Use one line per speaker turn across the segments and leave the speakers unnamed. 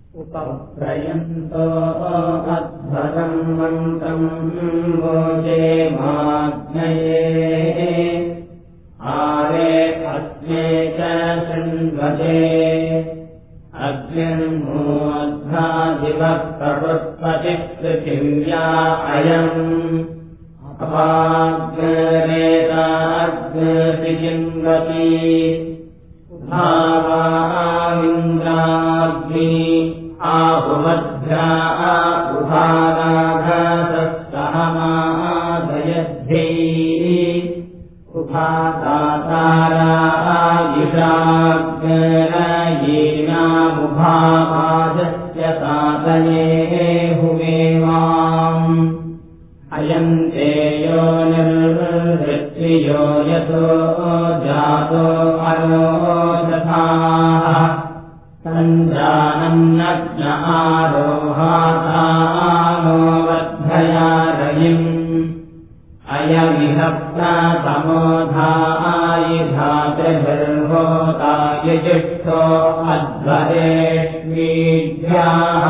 उपप्रयन्तो अध्वरम् मन्त्रम् वोचे माज्ञये आरे अस्मे च शृण्वते अग्निर्मोऽध्वादिवः प्रवृत्पतिः पृथिव्या अयम् अपाग्नेताग्निर्जिन्वती भावाविन्द्राग्नि आहुमध्या उभागाधस्तहमादयद्भिः उभागातारायिषाग्नयीनामुभावाजस्य साधये हुमेवाम् अयन्ते यो निर्वृत्रियो यतो जातो अरोदधाः सञ्जानन्नग्न आरोहातानो वर्धया रयिम् अयमिह प्रतमोधायिधातभिर्होतायजिष्ठो अध्वरेष्वीभ्याः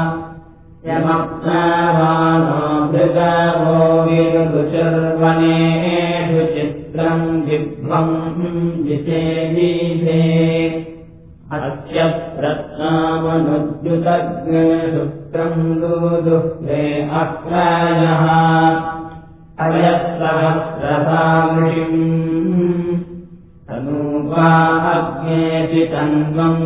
यमप्नवानो भृगवो विरुचर्वनेषु चित्रम् जिह्वम् जिसेवीधे अस्य प्रत्नामनुद्युतग्निशुक्रम् दूदुह्रे अक्रयः अयस्सहस्रसामृषिम् तनूपा अग्नेति तन्वम्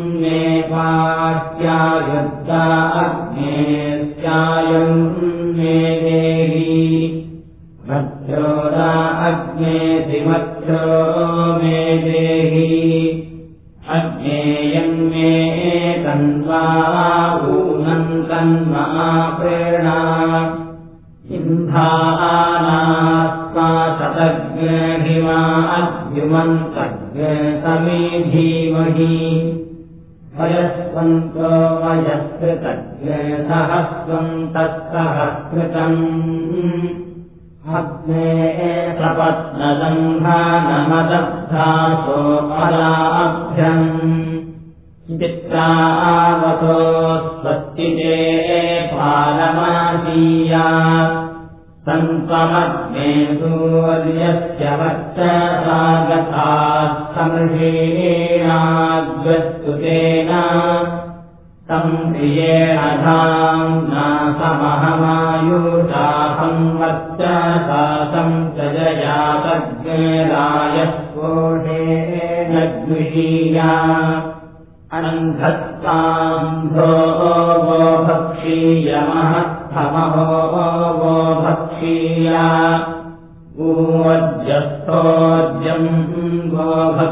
नेपास्यायुद्धा अग्नेस्यायम् मे देहि मत्स्योदा अग्नेति मत्स्यो मे देहि अग्नेयम् मे तन्वा ऊनम् तन्मा प्रेरणा इन्धानास्मा शतग्निमा अद्युमन्तग्निसमे धीमहि वयस्वन्तो वयस्कृतग्निसहस्वन्तः अग्ने सपत्नदम्भानमदब्धासो अलाभ्यम् चित्रावतो स्वस्तिते फालमासीया सन्त्वमग्ने सूर्यस्य वर्चसागताः समृषीणाग्रस्तुतेन तम् प्रियेण धाम्ना समहमायुषाहम् वर्चसा संसजयातग्नेरायस्पोषेण द्विषीया अनन्धत्ताम्भो वो भक्षीयमहत्थमहो वो भक्षीया ऊर्जस्थोर्जम् वो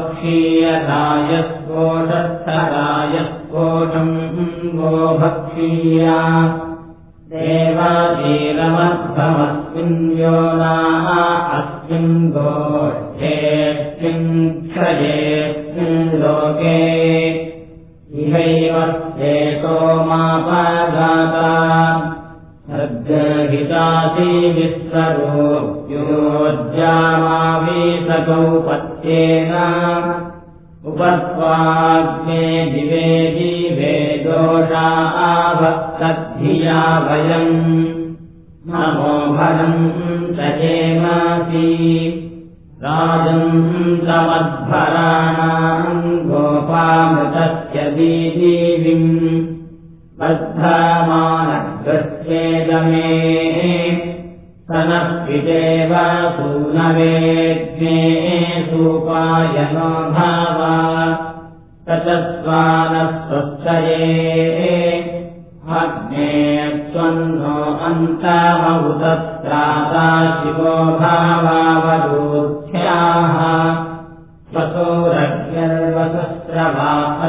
भक्षीयरायस्पोषस्थरायस्पोषम् वो भक्षीया देवाजीरमध्वमस्मिन् योना अस्मिन् गोष्ठेऽस्मिन् क्षयेऽस्मिन् लोके इहैव स्येतो मापगाता सद्गहितासि विश्वरूप्योज्यामावीसकौपत्येन उपस्वाग्ने दिवे जीवे दोषा भक्तद्धिया वयम् नमो भरम् तजेमासि राजम् तमध्वराणाम् गोपामृतस्य दीदीविम् बद्धमानग्रस्येदमे स नः पितेव सूनवेग्ने सूपायनो भाव तचस्वानः स्वच्छये अग्ने त्वन्नो अन्तमवुतस्त्राता शिवो भावावरूथ्याः स्वसोरग्निर्वसस्रवा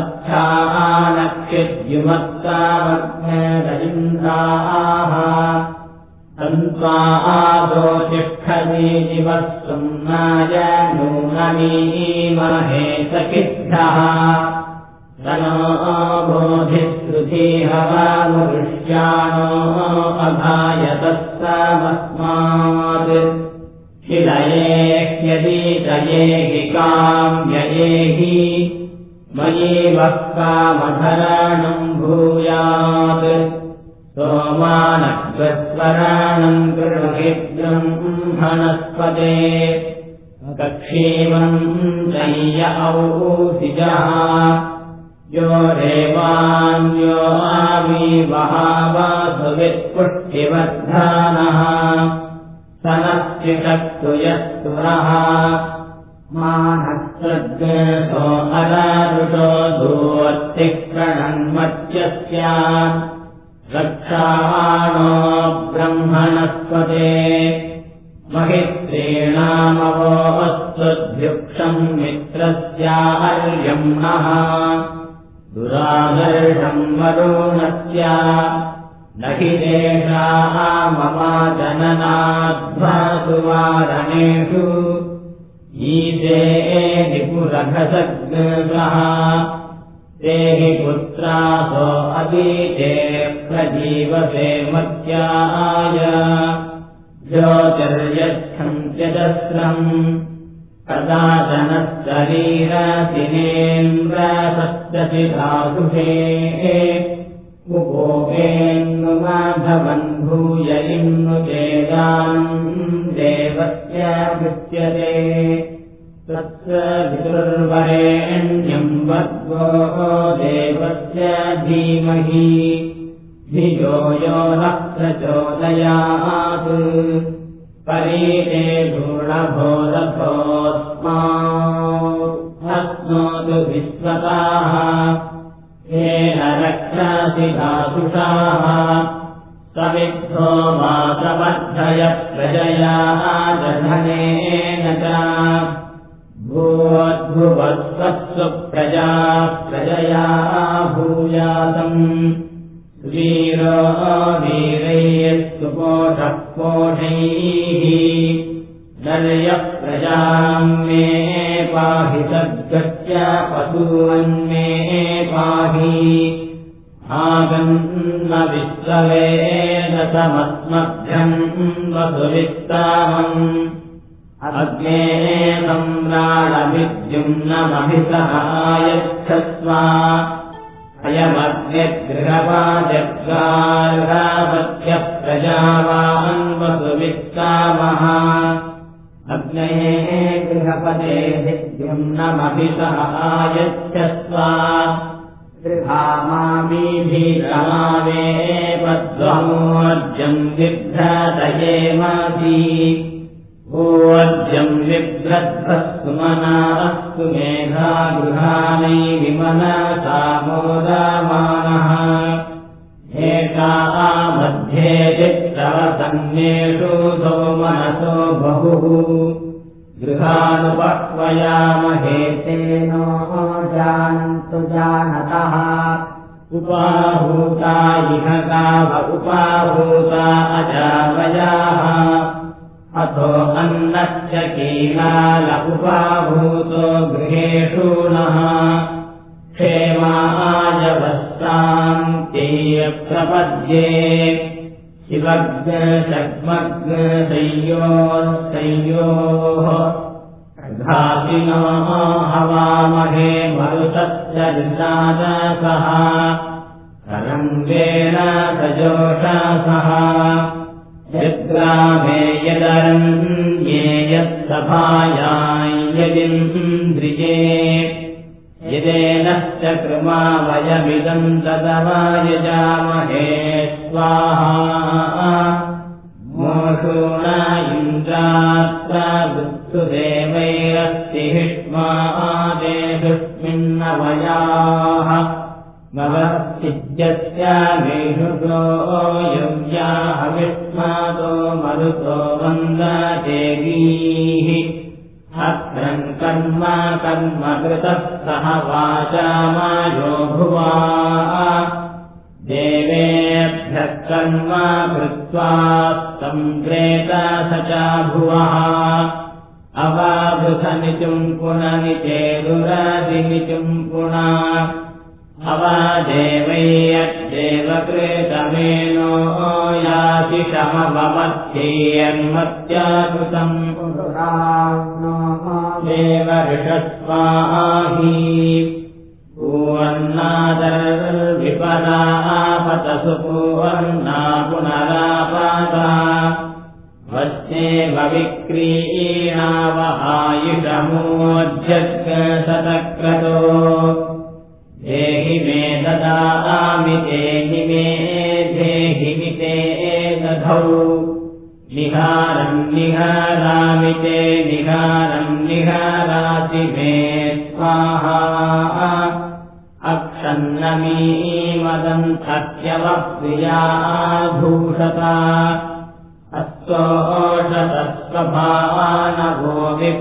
अच्छानक्षिद्युमत्तामग्नेरजिन्द्राः तन्त्वा आदो तिष्ठतीदिवः सुम्नाय नूनमीमहे सखिभ्यः तनो बोधिश्रुतिहवामुष्यानो अभायतस्तमस्मात् शिलये ह्यदीतये हि काम्यये हि मयीवः कामधरणम् भूयात् सोमानग्रस्वराणम् गृहीद्यम् हनस्पते कक्षीवम् चय्य औषिजः यो रेवान्यो आविवहावासुवित्पुष्टिवर्धानः सनश्चिषक्तु यस्तुरः मानस्सद्गतो अरारुषो धूवत्तिक्रणन्मत्यस्य रक्षाणो ब्रह्मणस्पते महित्रीणामवो अस्तुद्युक्षम् मित्रस्यार्यम् नः दुरादर्शम् वरुणस्य न हि देशाः मम जननाध्वासुवारणेषु ईशे निपुरघसग्रसः ते हि पुत्रासो अदीते प्रजीवसे मत्याय ज्योतिर्यच्छम् त्यजस्रम् कदाचनशरीरसिनेन्द्रसप्तसि धातुषे उपोपेन्नु माधवन् भूय इन्नु चेदानम् देवस्य विद्यते तस्य विदुर्वरेण्यम् भर्गो देवस्य धीमहि धियो यो नः प्रचोदयात् परीते धूढभोरथोऽस्मात् विश्वताः येन रक्षासि धातुषाः सविद्धो वासवर्धय प्रजया दधनेन च भूवद्भुवस्वत्सु प्रजा प्रजया भूयातम् वीरो वीरैस्तु पोषः पोषैः नर्यः प्रजाम् मे पाहि सद्गत्य पशून्मे पाहि आगन्न विश्ववेदसमस्मभ्यम् वसुवित्तामम् अग्ने सम्राणविद्युम्नमभिसहायच्छस्व अयमग्निगृहवाजग्रार्हावत्यः प्रजावान्वसुवित्तामः अग्नये गृहपदे विद्युम्नमभिसहायच्छस्व गृहामामीभिरमावे पद्वमोर्जम् बिभ्रतयेमासि ऊर्जम् बिभ्रद्भस्सुमना अस्तु मेधा गृहाणै विमनसा मोदमानः एका मध्ये चित्रवसन्नेषु सोमनसो बहुः गृहानुपह्वयामहे तेनो जानन्तु जानतः उपाहूता इह गाव उपाहूता अजावयाः अथो अन्नश्च कीलाल उपाभूतो गृहेषु नः क्षेमायवस्तान्त्यप्रपद्ये शिवग्नशग्मग्नसंयोः घातिनो हवामहे मरुतस्य विषादसः तरङ्गेण सजोषसः यद्ग्रामे यदरण्ये यत्सभायाम् यदिन्द्रिये यदेनश्च कृमा वयमिदम् तदवायजामहे स्वाहा मोषूण इन्द्रात्र वृत्सुदेवैरस्तिहिष्मा आदेशुष्मिन्नवयाः मवश्चिद्यस्य मेषुगो योग्या हविष्मातो मरुतो वन्ददेवीः अत्रम् कर्म कर्म कृतः सह वाचामायो भुवा देवेभ्यः कर्म कृत्वा सम्प्रेत स च भुवः अवावृथनिचुम् पुननिचेदुरदिनिचुम् पुना अवादेवैयद्देवकृतमेनो याति शमवमध्येयन्मत्याकृतम् देवऋषस्वाहि सुवर्णा पुनरापाता वस्येव विक्रीणाव आयुषमोऽध्यक्षशतक्रतो देहि मे ददामि देहि मे देहि मिते दधौ निहारम् निहारामि ते निहारम् निहारासि मे स्वाहा अक्षन्नमीमदन्तत्यवः प्रिया भूषता अस्तोषतस्वभानवो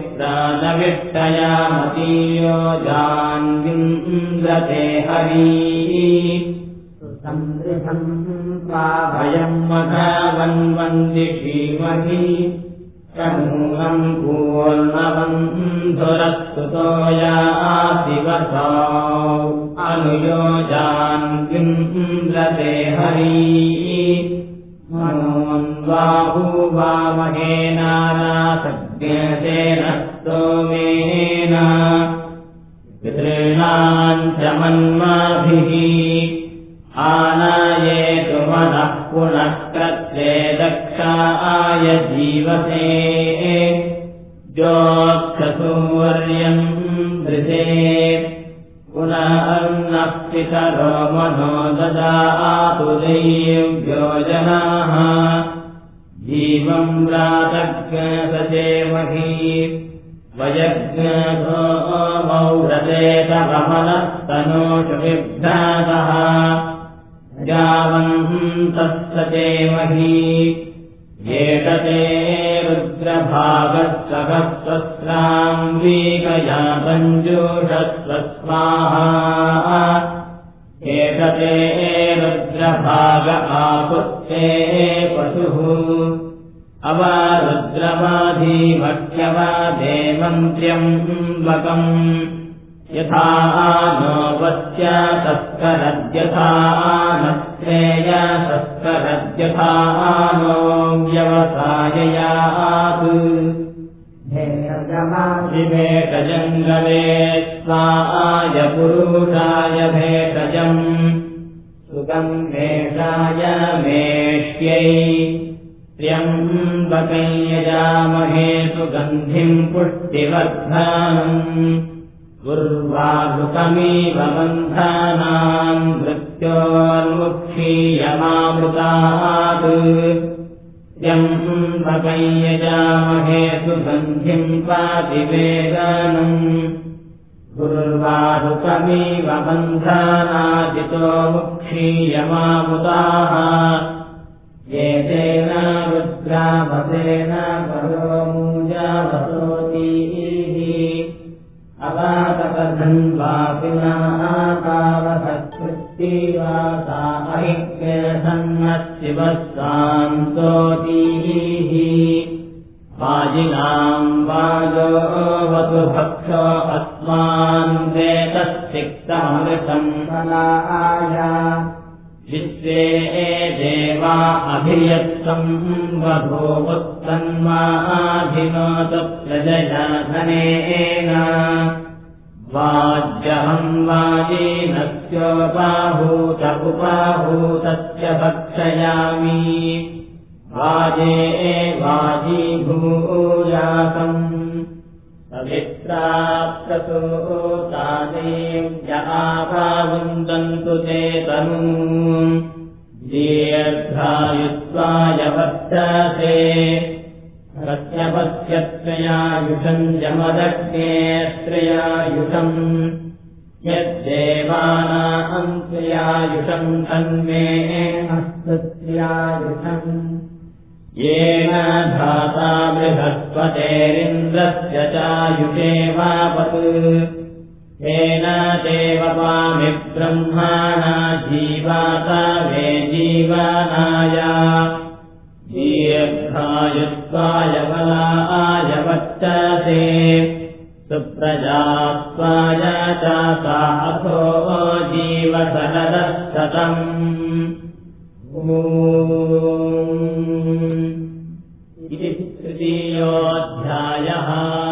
विप्रानविष्टयामतीयो जान्विन्द्रते हरी सन्दृशम् पाभयम् मघवन्वन्दिषीमहि कनूनम् पूर्णबन्धुरस्तुतो याति वसौ अनुयोजान्विन्द्रते हरी मनोन्बाहुवामहेनानासज्ञतेन स्तोमेन पितॄणाम् च मन्माभिः आनायेतु मनः पुनः कृत्रे दक्षाय जीवसे ज्योत्ससूर्यम् दृशे पुनः अन्नः पितरो मनो ददातु दैव्यो जनाः जीवम् प्रातज्ञसचेमहि वयज्ञो मौरते तव मनस्तनोषु विभ्रातः जावन्तः सचेमहि येषते रुद्रभागस्सहस्रस्राम् वीकया पञ्जूषस्वस्वाहा येषते रुद्रभाग आपुत्ते पशुः अवा रुद्रवाधीमह्यवा देवन्त्र्यम्बकम् यथा नो वस्य तस्करद्यथा नस्त्रेय तस्करद्यथा नो व्यवसाययात् भेषजङ्गले स्वाय पुरुषाय भेषजम् सुगन्धेषाय मेष्यै त्र्यम्बकै यजामहे सुगन्धिम् पुष्टिवर्धनम् उर्वारुकमिव बन्धानाम् मृत्योर्मुक्षीयमामृतात् त्र्यम्बकै यजामहे सुगन्धिम् पातिवेदनम् उर्वारुकमिव बन्धानादितो मुक्षीयमामृताः एतेन रुद्रावतेन परो मूजावतोतीः अवातकधन्वापिनः तावसत्कृत्तिवासा अहिज्ञसन्नशिवः सान्तोतीः वाजिनाम् वाजोऽवतु भक्षो अस्मान् वेतश्चिक्तमृतम् फलाय विश्वे देवा अभियत्सम् वधूवुत्तन्माभिनोत प्रजया धनेन वाज्यहम् वाजीनस्योपाहूत उपाहूतस्य भक्षयामि वाजे वाजीभूयासम् पवित्रा प्रसूतादेव्य आपावुन्दन्तु ते तनूम् दीर्घायुत्वाय वर्धते प्रत्यपत्यत्रयायुषम् जमदग्ने त्र्यायुषम् यद्देवानाम् त्र्यायुषम् तन्मे अस्तु त्र्यायुषम् येन धाता बृहस्पतेरिन्द्रस्य चायुषे वापत् येन देवपामि ब्रह्माणा जीवाता वे जीवानाय दीर्घायुत्वाय बलाय वर्चसे सुप्रजात्वाय चासा अथो जीवसरदः शतम् इति तृतीयोऽध्यायः।